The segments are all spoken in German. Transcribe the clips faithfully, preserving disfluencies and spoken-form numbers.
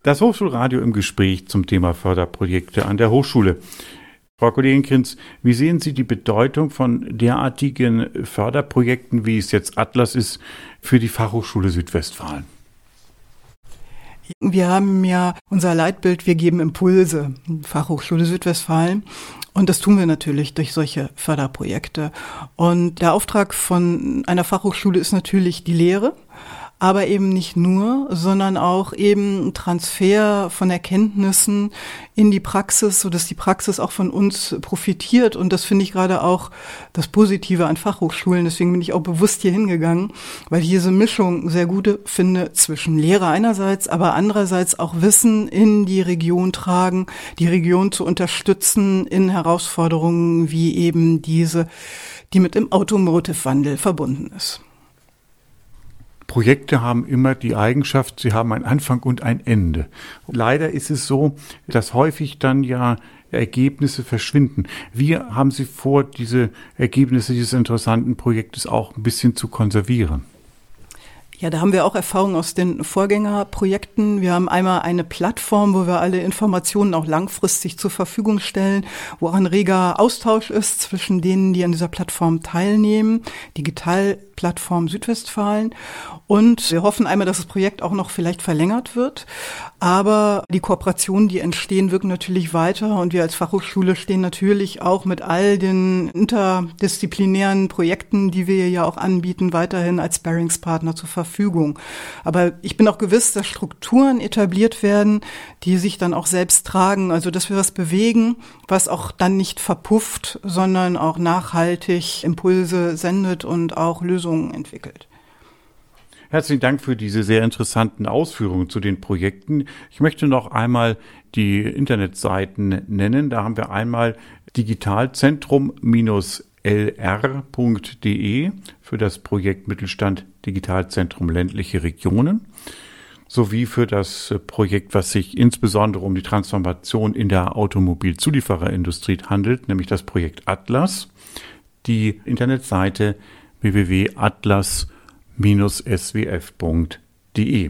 Das Hochschulradio im Gespräch zum Thema Förderprojekte an der Hochschule. Frau Kollegin Krinz, wie sehen Sie die Bedeutung von derartigen Förderprojekten, wie es jetzt Atlas ist, für die Fachhochschule Südwestfalen? Wir haben ja unser Leitbild, wir geben Impulse, Fachhochschule Südwestfalen. Und das tun wir natürlich durch solche Förderprojekte. Und der Auftrag von einer Fachhochschule ist natürlich die Lehre. Aber eben nicht nur, sondern auch eben Transfer von Erkenntnissen in die Praxis, sodass die Praxis auch von uns profitiert. Und das finde ich gerade auch das Positive an Fachhochschulen. Deswegen bin ich auch bewusst hier hingegangen, weil ich diese Mischung sehr gut finde zwischen Lehre einerseits, aber andererseits auch Wissen in die Region tragen, die Region zu unterstützen in Herausforderungen wie eben diese, die mit dem Automotive-Wandel verbunden ist. Projekte haben immer die Eigenschaft, sie haben einen Anfang und ein Ende. Leider ist es so, dass häufig dann ja Ergebnisse verschwinden. Wie haben Sie vor, diese Ergebnisse dieses interessanten Projektes auch ein bisschen zu konservieren? Ja, da haben wir auch Erfahrungen aus den Vorgängerprojekten. Wir haben einmal eine Plattform, wo wir alle Informationen auch langfristig zur Verfügung stellen, wo auch ein reger Austausch ist zwischen denen, die an dieser Plattform teilnehmen. Digitalplattform Südwestfalen. Und wir hoffen einmal, dass das Projekt auch noch vielleicht verlängert wird. Aber die Kooperationen, die entstehen, wirken natürlich weiter. Und wir als Fachhochschule stehen natürlich auch mit all den interdisziplinären Projekten, die wir ja auch anbieten, weiterhin als Sparringspartner zur Verfügung. Aber ich bin auch gewiss, dass Strukturen etabliert werden, die sich dann auch selbst tragen. Also, dass wir was bewegen, was auch dann nicht verpufft, sondern auch nachhaltig Impulse sendet und auch Lösungen entwickelt. Herzlichen Dank für diese sehr interessanten Ausführungen zu den Projekten. Ich möchte noch einmal die Internetseiten nennen. Da haben wir einmal digitalzentrum L R punkt de für das Projekt Mittelstand Digitalzentrum ländliche Regionen, sowie für das Projekt, was sich insbesondere um die Transformation in der Automobilzuliefererindustrie handelt, nämlich das Projekt Atlas. Die Internetseite w w w punkt atlas S W F punkt de.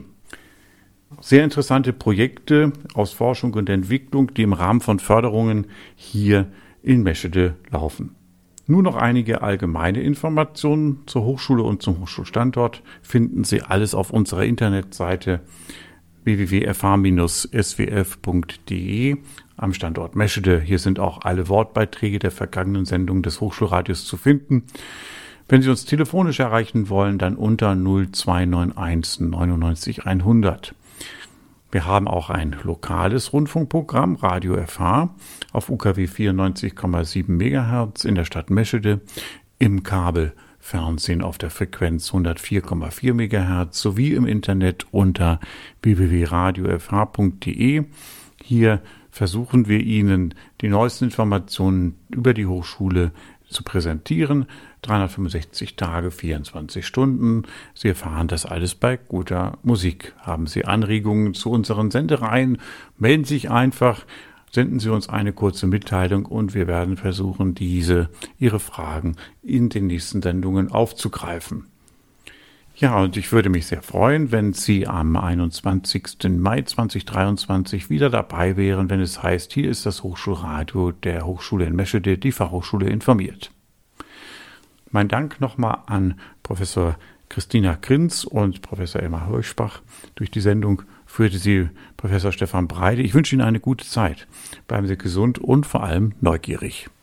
Sehr interessante Projekte aus Forschung und Entwicklung, die im Rahmen von Förderungen hier in Meschede laufen. Nur noch einige allgemeine Informationen zur Hochschule und zum Hochschulstandort finden Sie alles auf unserer Internetseite w w w punkt f h S W F punkt de am Standort Meschede. Hier sind auch alle Wortbeiträge der vergangenen Sendungen des Hochschulradios zu finden. Wenn Sie uns telefonisch erreichen wollen, dann unter null zwei neun eins neunundneunzig hundert. Wir haben auch ein lokales Rundfunkprogramm, Radio F H, auf U K W vierundneunzig Komma sieben Megahertz in der Stadt Meschede, im Kabelfernsehen auf der Frequenz hundertvier Komma vier Megahertz sowie im Internet unter w w w punkt radio f h punkt de. Hier versuchen wir Ihnen die neuesten Informationen über die Hochschule zu präsentieren. dreihundertfünfundsechzig Tage, vierundzwanzig Stunden. Sie erfahren das alles bei guter Musik. Haben Sie Anregungen zu unseren Sendereien? Melden Sie sich einfach, senden Sie uns eine kurze Mitteilung und wir werden versuchen, diese, Ihre Fragen in den nächsten Sendungen aufzugreifen. Ja, und ich würde mich sehr freuen, wenn Sie am einundzwanzigsten Mai zweitausenddreiundzwanzig wieder dabei wären, wenn es heißt, hier ist das Hochschulradio der Hochschule in Meschede, die Fachhochschule informiert. Mein Dank nochmal an Professor Christina Krinz und Professor Elmar Hirschbach. Durch die Sendung führte sie Professor Stefan Breide. Ich wünsche Ihnen eine gute Zeit. Bleiben Sie gesund und vor allem neugierig.